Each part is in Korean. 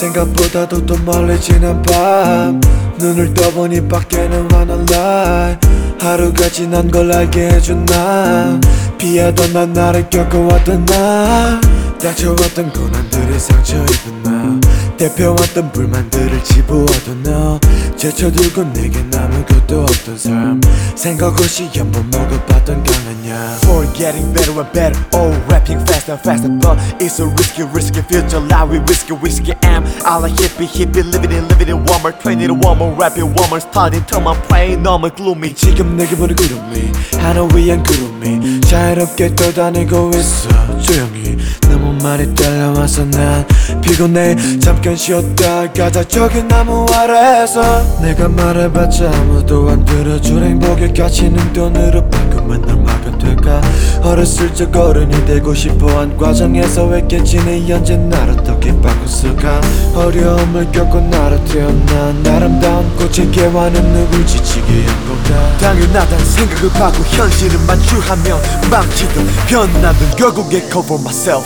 생각보다도 또 멀리지는 밤 눈을 떠보니 밖에는 환한 light 하루가 지난 걸 알게 해준 나 피하던 난 나를 겪어왔던 나 닥쳐왔던 고난들의 상처 입은 나 대표왔던 불만들을 집어왔던 너 제쳐들고 내겐 아무것도 없던 삶 생각 없이 한번 먹어봤던 강한약 Forgetting better and better Oh rapping faster and faster But it's a risky future life we risky am I like hippie living in one more train in one more rapping one more starting to my brain 너무 gloomy 지금 내게 보는 구름이 하나 위한 구름이 자유롭게 떠다니고 있어 조용히 너무 많이 달려와서 난 피곤해 잠깐 쉬었다가 다 저기 나무 아래에서 내가 말해봤자 아무도 안 들어줄 행복의 가치는 돈으로 바꾸면 얼마가 될까 어렸을 적 어른이 되고 싶어한 과정에서 왜 깨지는 현재 날 어떻게 바꿨을까 어려움을 겪고 나로 태어난 아름다운 꽃의 개화는 누굴 지치게 한 걸까 당연하단 생각을 바꾸 현실을 마주하면 망치든 변나든 결국에 cover myself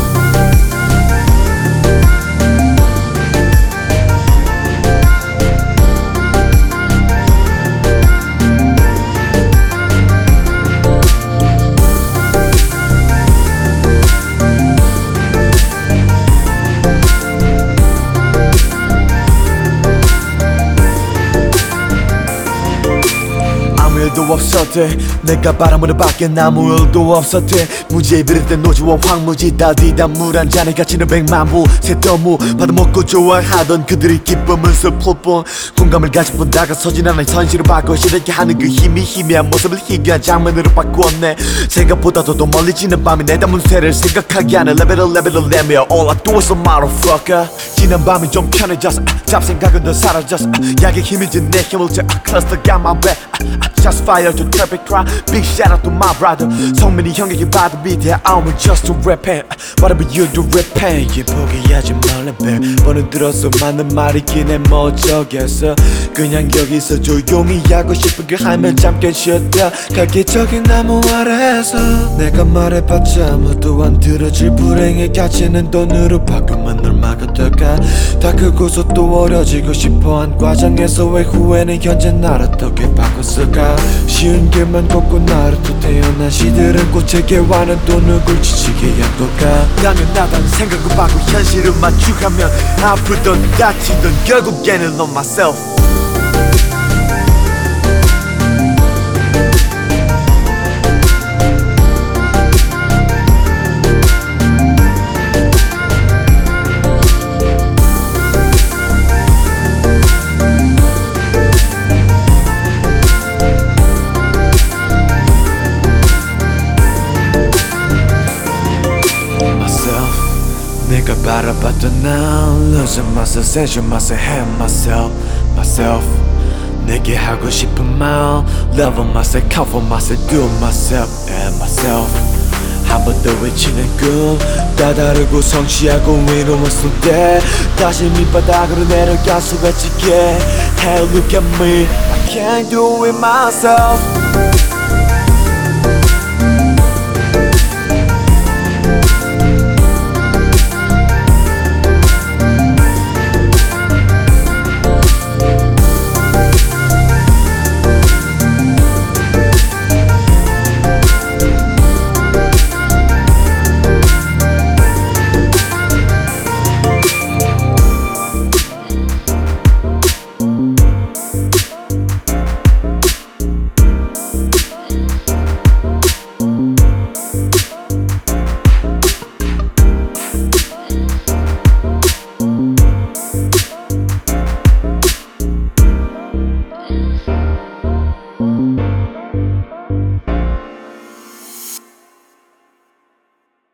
일도 없었대 내가 바람으로 밖엔 아무 일도 없었대 무지에 비롯된 노지와 황무지 다디다 물 한 잔에 갇히는 100만 부 새더무 받아먹고 좋아하던 그들의 기쁨은 슬플 뿐 공감을 가지고 다가서진 않아 현실을 바꿔 싫게 하는 그 희미한 모습을 희귀한 장면으로 바꾸었네 생각보다도 더 멀리지는 밤이 내 담은 새를 생각하게 하는 레벨을 내며 All I do is a motherfucker 지난 밤이 좀 편해졌어 잡생각은 더 사라졌어 약의 힘이 든내 힘을 줘 Cluster got my back Just fire to traffic crowd Big shout out to my brother 성민이 형에게 받은 비트에 I'm just a rapper Whatever you do rapper yeah, 포기하지 말래 babe 번호 들어서 맞는 말이긴 해 뭐 어쩌겠어 그냥 여기서 조용히 하고 싶은 거 하면 잠깐 쉬었다 갈게 저기 나무 아래에서 내가 말해봤자 아무도 안 들어줄 불행의 가치는 돈으로 바꾸면 얼마가 될까 다 크고서 또 어려지고 싶어한 과정에서 왜 후회는 현재 날 어떻게 바꿨을까 쉬운 길만 걷고 나를 또 태어난 시들은 꽃의 개화는 또 누굴 지치게 한 걸까 당연하단 생각을 바꾸 현실을 마주하면 아프던 다치던 결국에는 on myself 내가 바라봤던 난 losing myself, searching myself, hate myself 내게 하고 싶은 말 love myself, comfort myself, do myself, and myself 한 번 더 외치는 꿈 다 다르고 성취하고 위로했을 때 다시 밑바닥으로 내려갈 수 있게 Hey look at me, I can't do it myself